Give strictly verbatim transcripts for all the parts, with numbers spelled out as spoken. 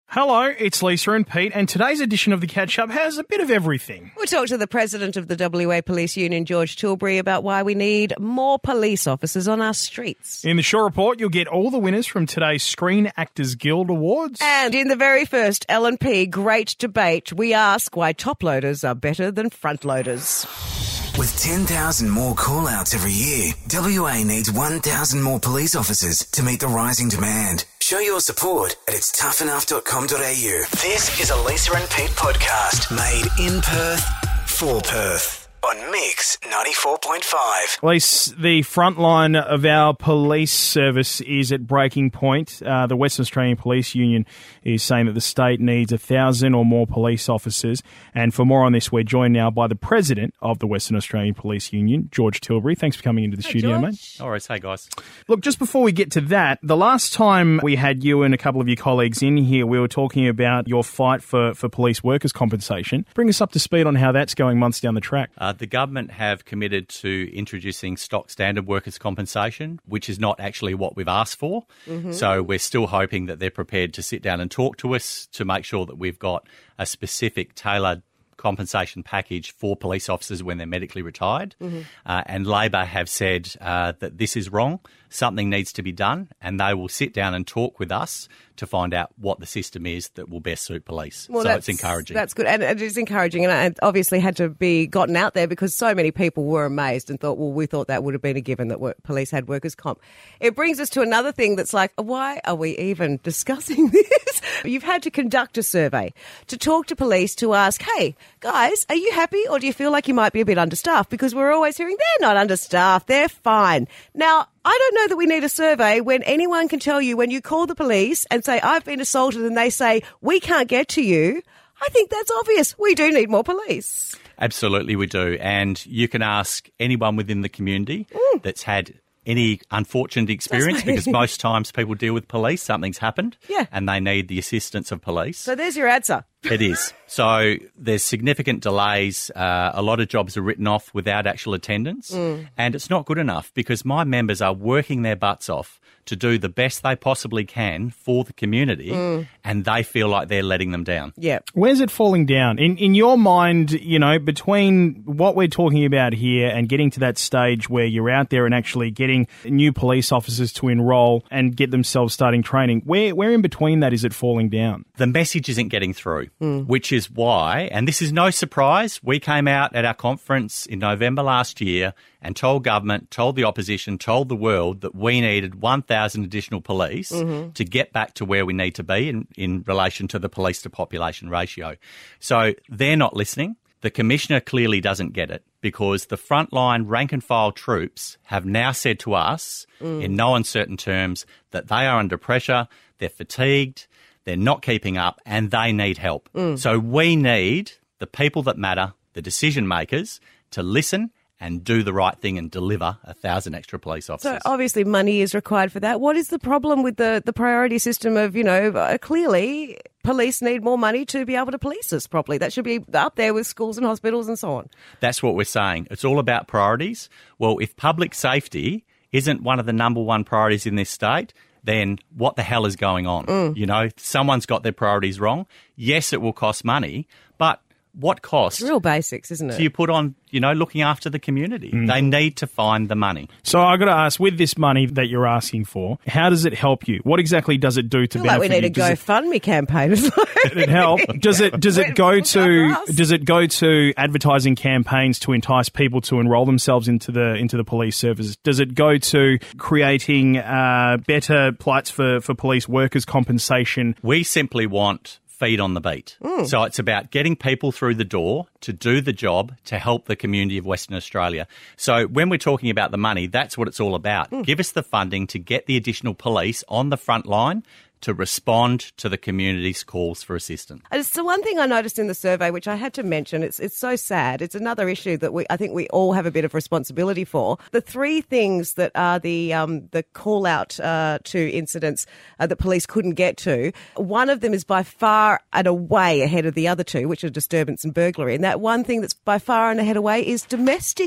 Hello, it's Lisa and Pete, and today's edition of The Catch-Up has a bit of everything. We'll talk to the president of the W A Police Union, George Tilbury, about why we need more police officers on our streets. In the Shaw Report, you'll get all the winners from today's Screen Actors Guild Awards. And in the very first L and P Great Debate, we ask why top-loaders are better than front-loaders. With ten thousand more call-outs every year, W A needs one thousand more police officers to meet the rising demand. Show your support at its tough enough dot com dot a u. This is a Lisa and Pete podcast made in Perth for Perth on Mix ninety-four point five. Lise, the front line of our police service is at breaking point. Uh, the Western Australian Police Union is saying that the state needs a thousand or more police officers. And for more on this, we're joined now by the president of the Western Australian Police Union, George Tilbury. Thanks for coming into the Hey, studio, George. mate. All right, hey guys. Look, just before we get to that, the last time we had you and a couple of your colleagues in here, we were talking about your fight for, for police workers' compensation. Bring us up to speed on how that's going months down the track. Uh, the government have committed to introducing stock standard workers' compensation, which is not actually what we've asked for. Mm-hmm. So we're still hoping that they're prepared to sit down and talk to us to make sure that we've got a specific tailored compensation package for police officers when they're medically retired. Mm-hmm. Uh, and Labor have said uh, that this is wrong, something needs to be done, and they will sit down and talk with us to find out what the system is that will best suit police. Well, so it's encouraging. That's good. And it is encouraging. And it obviously had to be gotten out there because so many people were amazed and thought, well, we thought that would have been a given that work, police had workers' comp. It brings us to another thing that's like, why are we even discussing this? You've had to conduct a survey to talk to police to ask, hey, guys, are you happy or do you feel like you might be a bit understaffed? Because we're always hearing they're not understaffed, they're fine. Now, I don't know that we need a survey when anyone can tell you when you call the police and say, I've been assaulted, and they say, we can't get to you. I think that's obvious. We do need more police. Absolutely, we do. And you can ask anyone within the community Mm. that's had any unfortunate experience, because most times people deal with police, something's happened, Yeah. and they need the assistance of police. So there's your answer. It is. So there's significant delays. Uh, a lot of jobs are written off without actual attendance, mm. and it's not good enough because my members are working their butts off to do the best they possibly can for the community, mm. and they feel like they're letting them down. Yeah. Where's it falling down? In in your mind, you know, between what we're talking about here and getting to that stage where you're out there and actually getting new police officers to enrol and get themselves starting training, where where in between that is it falling down? The message isn't getting through, mm. which is why, and this is no surprise, we came out at our conference in November last year and told government, told the opposition, told the world that we needed one thousand additional police mm-hmm. to get back to where we need to be in, in relation to the police to population ratio. So they're not listening. The Commissioner clearly doesn't get it because the frontline rank and file troops have now said to us mm. in no uncertain terms that they are under pressure, they're fatigued, they're not keeping up, and they need help. Mm. So we need the people that matter, the decision makers, to listen and do the right thing and deliver a thousand extra police officers. So obviously money is required for that. What is the problem with the, the priority system of, you know, uh, clearly police need more money to be able to police us properly? That should be up there with schools and hospitals and so on. That's what we're saying. It's all about priorities. Well, if public safety isn't one of the number one priorities in this state, then what the hell is going on? Mm. You know, someone's got their priorities wrong. Yes, it will cost money, but what cost? It's real basics, isn't it? Do you put on, you know, looking after the community? Mm. They need to find the money. So I've got to ask, with this money that you're asking for, how does it help you? What exactly does it do to I feel benefit like we need you? a GoFundMe it, campaign. Does it help? Does it does it go to does it go to advertising campaigns to entice people to enrol themselves into the into the police services? Does it go to creating uh, better plights for, for police workers' compensation? We simply want feet on the beat. Mm. So it's about getting people through the door to do the job to help the community of Western Australia. So when we're talking about the money, that's what it's all about. Mm. Give us the funding to get the additional police on the front line to respond to the community's calls for assistance. It's the one thing I noticed in the survey, which I had to mention. It's it's so sad. It's another issue that we I think we all have a bit of responsibility for. The three things that are the um, the call out uh, to incidents uh, that police couldn't get to. One of them is by far and away ahead of the other two, which are disturbance and burglary. And that one thing that's by far and ahead away is domestic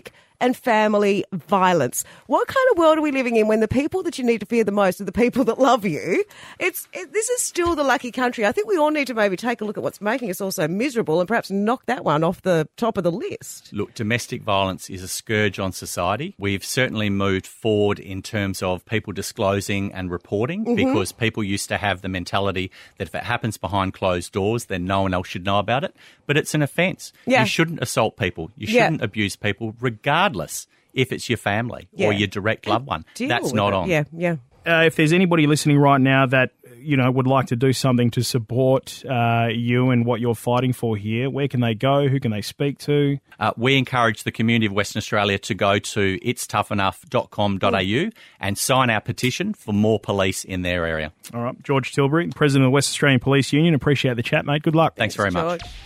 and family violence. What kind of world are we living in when the people that you need to fear the most are the people that love you? It's it, This is still the lucky country. I think we all need to maybe take a look at what's making us all so miserable and perhaps knock that one off the top of the list. Look, domestic violence is a scourge on society. We've certainly moved forward in terms of people disclosing and reporting mm-hmm. because people used to have the mentality that if it happens behind closed doors, then no one else should know about it. But it's an offence. Yeah. You shouldn't assault people. You Yeah. shouldn't abuse people, regardless if it's your family Yeah. or your direct loved one. Deal That's with not it. on. Yeah, yeah. Uh, if there's anybody listening right now that, you know, would like to do something to support uh, you and what you're fighting for here, where can they go? Who can they speak to? Uh, we encourage the community of Western Australia to go to its tough enough dot com dot a u and sign our petition for more police in their area. All right. George Tilbury, President of the West Australian Police Union. Appreciate the chat, mate. Good luck. Thanks very much. George.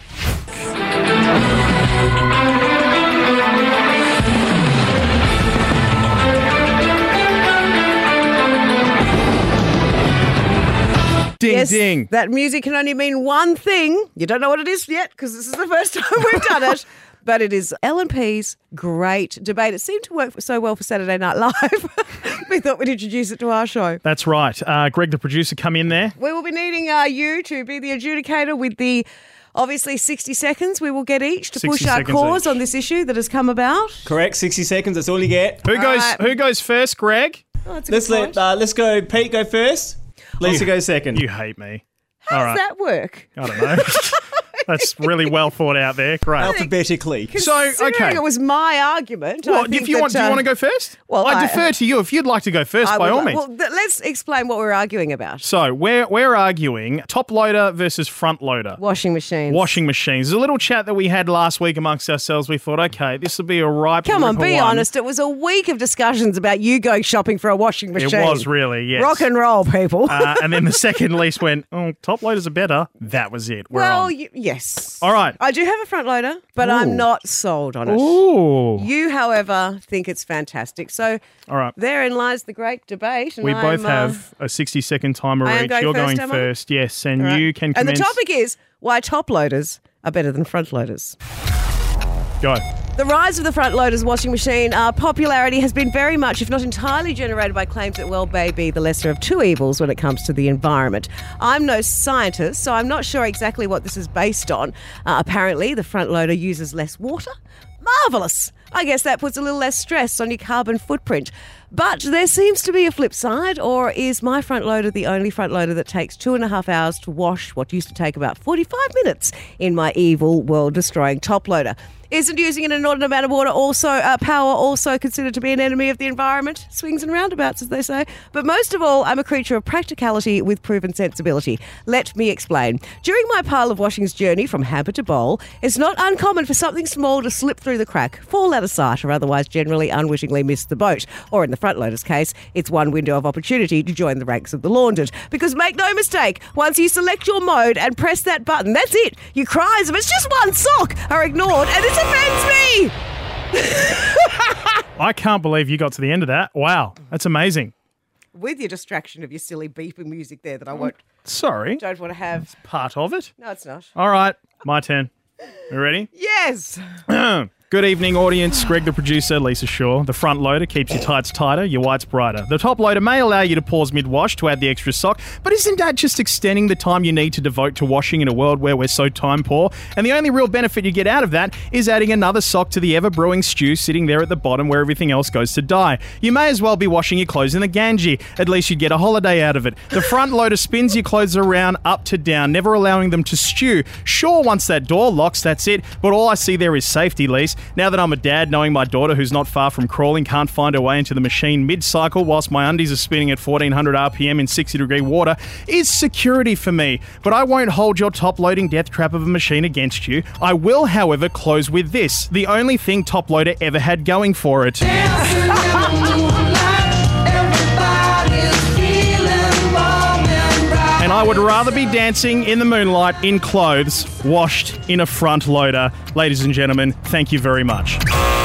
Ding, Yes, ding. that music can only mean one thing. You don't know what it is yet because this is the first time we've done it. But it is L and P's great debate. It seemed to work so well for Saturday Night Live. We thought we'd introduce it to our show. That's right. Uh, Greg, the producer, come in there. We will be needing uh, you to be the adjudicator with the, obviously, sixty seconds we will get each to push sixty our seconds cause each. on this issue that has come about. Correct, sixty seconds, that's all you get. Who goes right. Who goes first, Greg? Oh, that's a Let's good let point. uh, let's go Pete go first. Lisa You- goes second. You hate me. How All does right. that work? I don't know. That's really well thought out there. Great. Alphabetically. So, Considering okay. it was my argument. I Well, think if you that, want, do you uh, want to go first? well, I, I- defer to you. If you'd like to go first, I by would all like- means. Well, th- let's explain what we're arguing about. So we're we're arguing top loader versus front loader. Washing machines. Washing machines. There's a little chat that we had last week amongst ourselves. We thought, okay, this will be a ripe. Come on, ripper be one. honest. It was a week of discussions about you going shopping for a washing It machine. was really, yes. Rock and roll, people. Uh, and then the second lease went, oh, top loaders are better. That was it. We're well, on. y- yes. All right. I do have a front loader, but Ooh. I'm not sold on it. Ooh. You, however, think it's fantastic. So All right. therein lies the great debate. And We I'm, both uh, have a sixty second timer I am each. going You're first, going am I? first, yes. And all right. you can And the commence. topic is why top loaders are better than front loaders. Go. The rise of the front loaders washing machine uh, popularity has been very much, if not entirely, generated by claims that, well, may be the lesser of two evils when it comes to the environment. I'm no scientist, so I'm not sure exactly what this is based on. Uh, apparently, the front loader uses less water. Marvellous! I guess that puts a little less stress on your carbon footprint. But there seems to be a flip side, or is my front loader the only front loader that takes two and a half hours to wash what used to take about forty-five minutes in my evil, world-destroying top loader? Isn't using an inordinate amount of water also uh, power also considered to be an enemy of the environment? Swings and roundabouts, as they say. But most of all, I'm a creature of practicality with proven sensibility. Let me explain. During my pile of washings journey from hamper to bowl, it's not uncommon for something small to slip through the crack, fall out of sight, or otherwise generally unwittingly miss the boat. Or in the front loader's case, it's one window of opportunity to join the ranks of the laundered. Because make no mistake, once you select your mode and press that button, that's it. Your cries of "it's just one sock" are ignored, and it offends me. I can't believe you got to the end of that. Wow. That's amazing. With your distraction of your silly beeping music there that I won't, Sorry. don't want to have. Part of it. No, it's not. All right. My turn. You ready? Yes. Good evening, audience. Greg, the producer, Lisa Shaw. The front loader keeps your tights tighter, your whites brighter. The top loader may allow you to pause mid-wash to add the extra sock, but isn't that just extending the time you need to devote to washing in a world where we're so time poor? And the only real benefit you get out of that is adding another sock to the ever-brewing stew sitting there at the bottom where everything else goes to die. You may as well be washing your clothes in the Ganges. At least you'd get a holiday out of it. The front loader spins your clothes around up to down, never allowing them to stew. Sure, once that door locks, that's it, but all I see there is safety, Lise. Now that I'm a dad, knowing my daughter, who's not far from crawling, can't find her way into the machine mid-cycle whilst my undies are spinning at fourteen hundred R P M in sixty degree water, is security for me. But I won't hold your top-loading death trap of a machine against you. I will, however, close with this, the only thing Top Loader ever had going for it. And I would rather be dancing in the moonlight in clothes washed in a front loader. Ladies and gentlemen, thank you very much.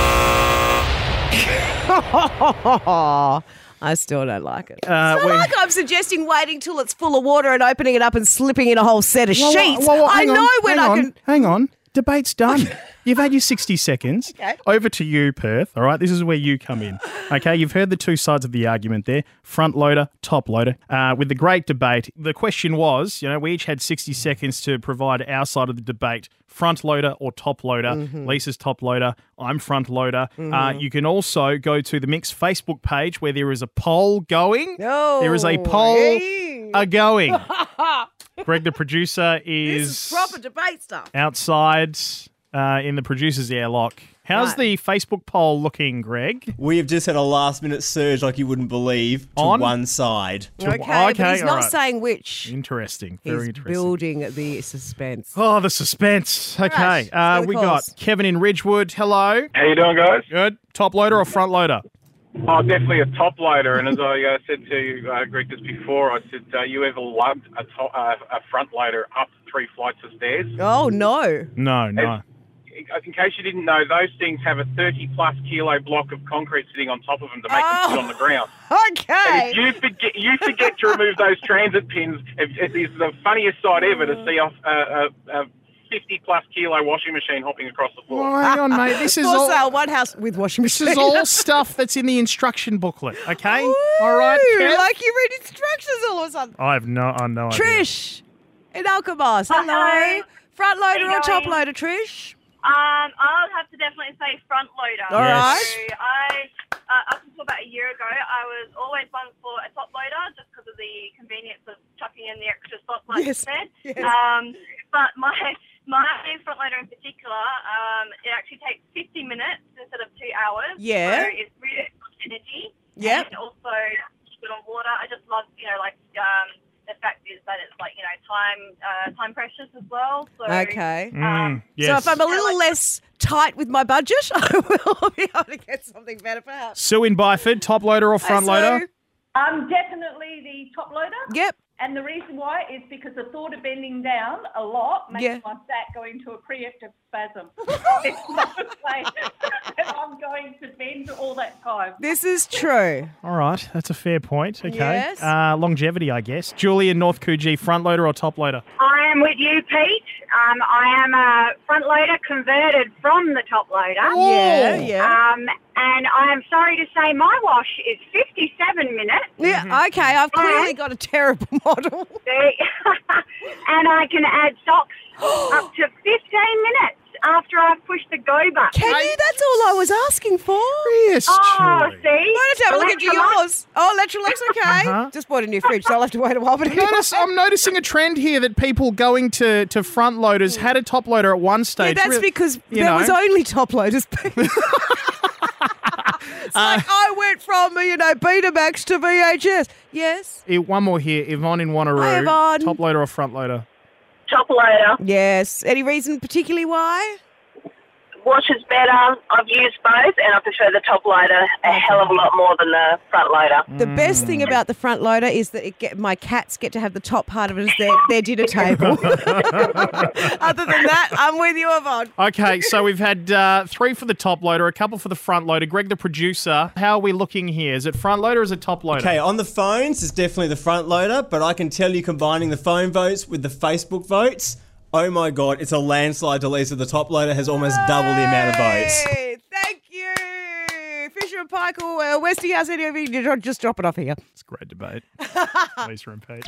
I still don't like it. Uh, it's not we- like I'm suggesting waiting till it's full of water and opening it up and slipping in a whole set of Whoa, whoa, sheets. whoa, whoa, I hang know on, when hang I on, can. Hang on. Debate's done. You've had your sixty seconds. Okay. Over to you, Perth. All right, this is where you come in. Okay, you've heard the two sides of the argument there, front loader, top loader. Uh, with the great debate, the question was, you know, we each had sixty seconds to provide our side of the debate, front loader or top loader. Mm-hmm. Lisa's top loader, I'm front loader. Mm-hmm. Uh, you can also go to the Mix Facebook page where there is a poll going. No. There is a poll Hey. a going. Greg, the producer, is, This is proper debate stuff. outside uh, in the producer's airlock. How's Right. the Facebook poll looking, Greg? We have just had a last minute surge like you wouldn't believe to On? one side. Okay, okay, but he's all not right. saying which. Interesting. Very He's interesting. building the suspense. Oh, the suspense. Okay. Right, Uh, so the we calls. got Kevin in Ridgewood. Hello. How you doing, guys? Good. Top loader or front loader? Oh, definitely a top loader. And as I uh, said to uh, Greg just before, I said, uh, you ever lugged a, to- uh, a front loader up three flights of stairs? Oh, no. No, no. In case you didn't know, those things have a thirty-plus kilo block of concrete sitting on top of them to make them sit on the ground. And Okay. if you forget, you forget to remove those transit pins, it, it is the funniest sight ever to see off a, a, a fifty-plus kilo washing machine hopping across the floor. Well, hang on, mate. This is For all. sale, one house with washing This machine. is all stuff that's in the instruction booklet. Okay. All right. Ooh, Kev? like you read instructions all of a sudden. I have no. I no idea. Trish in Alkmaar. Hello. Hello. Front loader How you or top going? loader, Trish? Um, I'll have to definitely say front loader. All Yes. right. So I, uh, up until about a year ago, I was always one for a top loader just because of the convenience of chucking in the extra slot like Yes. you said. Yes. Um, but my my front loader in particular, um, it actually takes fifty minutes instead of two hours. Yeah. So it's really good energy. Yep. And also keep it on water. I just love, you know, like um, the fact is that it's like, you know, time uh, time precious as well. So Okay. Mm, yes. So if I'm a little Yeah, like- less tight with my budget, I will be able to get something better perhaps. Sue in Byford, top loader or front Hi, Sue. loader? Um, definitely the top loader. Yep. And the reason why is because the thought of bending down a lot makes Yeah. my back go into a preemptive spasm. It's not a way that I'm going to bend all that time. This is true. All right, that's a fair point. Okay. Yes. Uh, longevity, I guess. Julie in North Coogee, front loader or top loader? I am with you, Pete. Um, I am a front loader converted from the top loader. Yeah, yeah. Um, and I am sorry to say my wash is fifty-seven minutes. Yeah, okay. I've clearly got a terrible model. And I can add socks up to fifteen minutes after I've pushed the go button. Can you? That's all I was asking for. Yes, Oh, Julie. see? Why don't you have a look into Electrolyte. yours? Oh, Electrolux, okay. Uh-huh. Just bought a new fridge, so I'll have to wait a while. But Notice, I'm noticing a trend here that people going to, to front loaders had a top loader at one yeah, stage. that's Really- because you there know. was only top loaders. It's like I went from, you know, Betamax to V H S. Yes. Eh, one more here. Yvonne in Wanneroo. Hi, Yvonne. Top loader or front loader? Top loader. Yes. Any reason particularly why? Wash is better. I've used both, and I prefer the top loader a hell of a lot more than the front loader. The best thing about the front loader is that it get, my cats get to have the top part of it as their, their dinner table. Other than that, I'm with you, Yvonne. Okay, so we've had uh, three for the top loader, a couple for the front loader. Greg, the producer, how are we looking here? Is it front loader or is it top loader? Okay, on the phones, it's definitely the front loader, but I can tell you combining the phone votes with the Facebook votes, oh my God, it's a landslide to Lisa. The top loader has almost double the amount of votes. Hey, thank you. Fisher and Paykel, uh, Westinghouse, any of you, just drop it off here. It's a great debate. Lisa and Pete.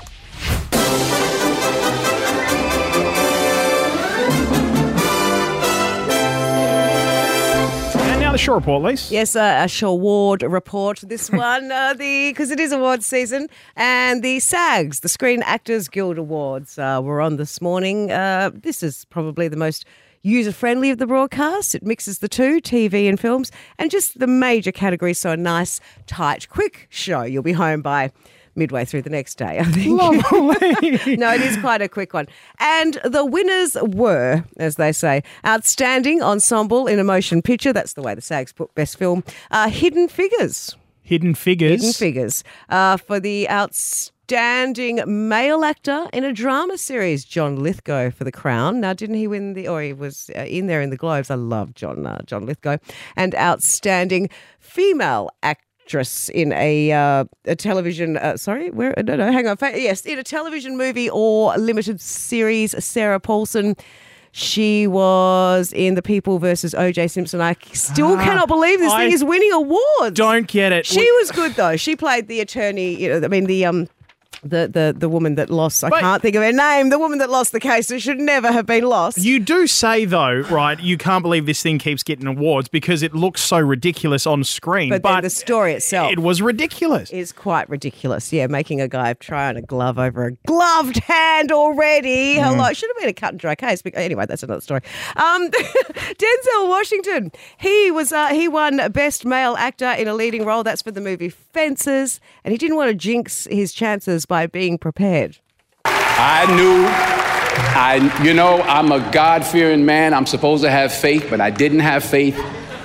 And now the Shaw Report, Lisa. Yes, uh, a Shaw Award report. This one, uh, the because it is awards season, and the SAGs, the Screen Actors Guild Awards, uh, were on this morning. Uh, this is probably the most user-friendly of the broadcast. It mixes the two, T V and films, and just the major categories. So a nice, tight, quick show. You'll be home by midway through the next day, I think. Lovely. No, it is quite a quick one. And the winners were, as they say, Outstanding Ensemble in a Motion Picture. That's the way the SAGs put Best Film. Uh, Hidden Figures. Hidden Figures. Hidden Figures. Uh, for the Outstanding Male Actor in a Drama Series, John Lithgow for The Crown. Now, didn't he win the, or he was uh, in there in the Globes. I love John, uh, John Lithgow. And Outstanding Female Actor. Actress in a uh, a television, uh, sorry, where? No, no, hang on. Yes, in a television movie or limited series, Sarah Paulson She was in The People versus O J Simpson. I still Ah, cannot believe this I thing is winning awards. Don't get it. She was good though. She played the attorney. You know, I mean the um. The, the the woman that lost, I But- can't think of her name, the woman that lost the case, it should never have been lost. You do say, though, right, you can't believe this thing keeps getting awards because it looks so ridiculous on screen. but, But, then the story itself it was ridiculous. is quite ridiculous. Yeah, making a guy try on a glove over a gloved hand already. Mm. Hello, it should have been a cut and dry case. But anyway, that's another story. Um, Denzel Washington, he was uh, he won Best Male Actor in a Leading Role. That's for the movie Fences, and he didn't want to jinx his chances by being prepared. I knew, I, you know, I'm a God-fearing man. I'm supposed to have faith, but I didn't have faith.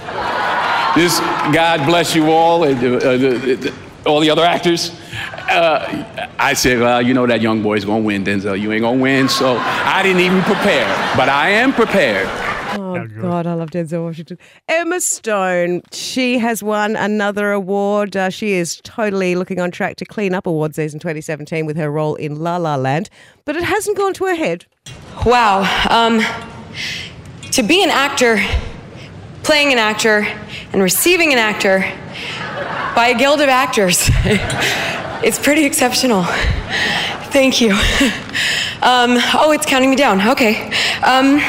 This, God bless you all, and uh, the, the, all the other actors. Uh, I said, well, you know that young boy's gonna win, Denzel. You ain't gonna win, so I didn't even prepare, but I am prepared. Oh, God, I love Denzel Washington. Emma Stone, she has won another award. Uh, she is totally looking on track to clean up award season twenty seventeen with her role in La La Land, but it hasn't gone to her head. Wow. Um, to be an actor, playing an actor, and receiving an actor by a guild of actors, it's pretty exceptional. Thank you. Um, oh, it's counting me down. Okay. Um,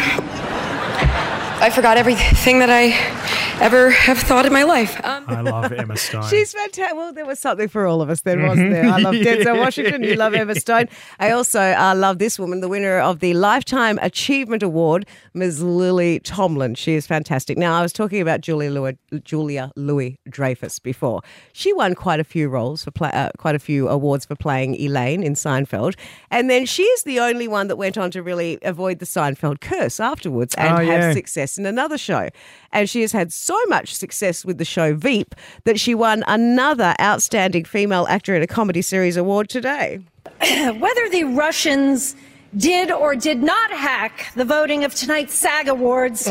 I forgot everything that I ever have thought in my life. Um, I love Emma Stone. She's fantastic. Well, there was something for all of us then, wasn't there? I love Denzel Washington. You love Emma Stone. I also uh, love this woman, the winner of the Lifetime Achievement Award, Miz Lily Tomlin. She is fantastic. Now, I was talking about Julia Louis, Julia Louis-Dreyfus before. She won quite a few roles for play, uh, quite a few awards for playing Elaine in Seinfeld, and then she is the only one that went on to really avoid the Seinfeld curse afterwards and Oh, yeah. have success in another show. And she has had so much success with the show Veep that she won another Outstanding Female Actor in a Comedy Series award today. Whether the Russians did or did not hack the voting of tonight's SAG Awards,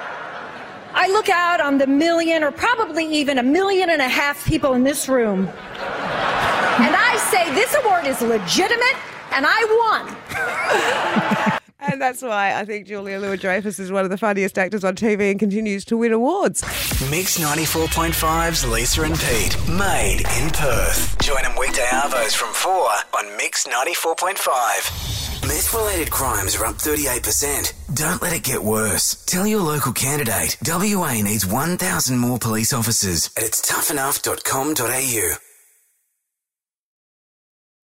I look out on the million or probably even a million and a half people in this room, and I say this award is legitimate, and I won. And that's why I think Julia Louis-Dreyfus is one of the funniest actors on T V and continues to win awards. Mix ninety-four point five's Lisa and Pete, made in Perth. Join them weekday arvos from four on Mix ninety-four point five. Meth-related crimes are up thirty-eight percent. Don't let it get worse. Tell your local candidate W A needs one thousand more police officers at its tough enough dot com dot a u.